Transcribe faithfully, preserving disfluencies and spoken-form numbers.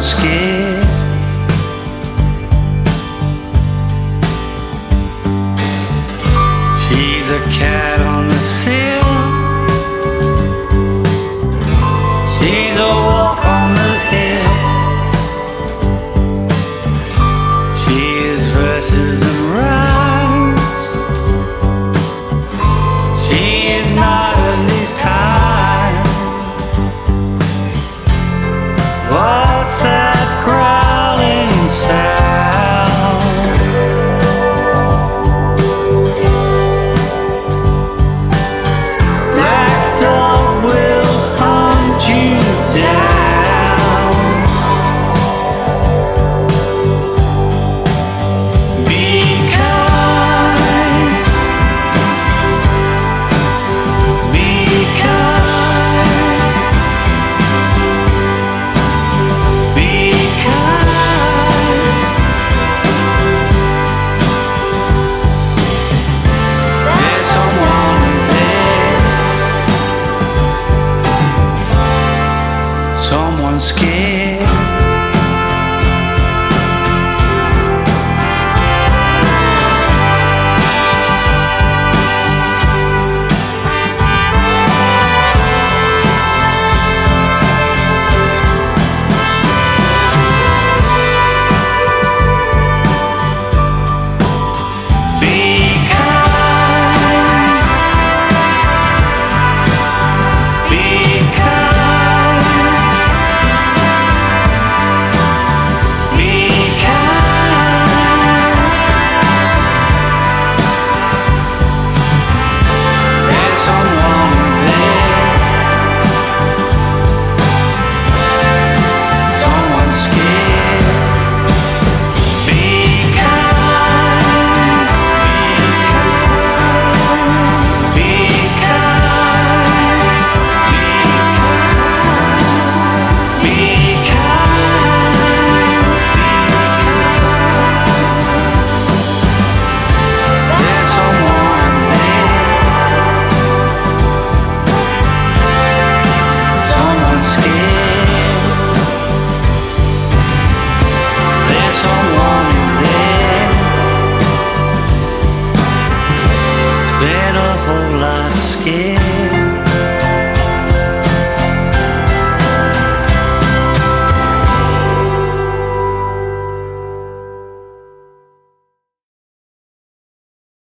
scared. She's a cat on the sill. She's a walk on the hill. She is verses and rhymes. She is not of this time. What's that growling sound? Black dog will hunt you down. Be kind. Be kind. Be kind. There's someone there. Someone scared.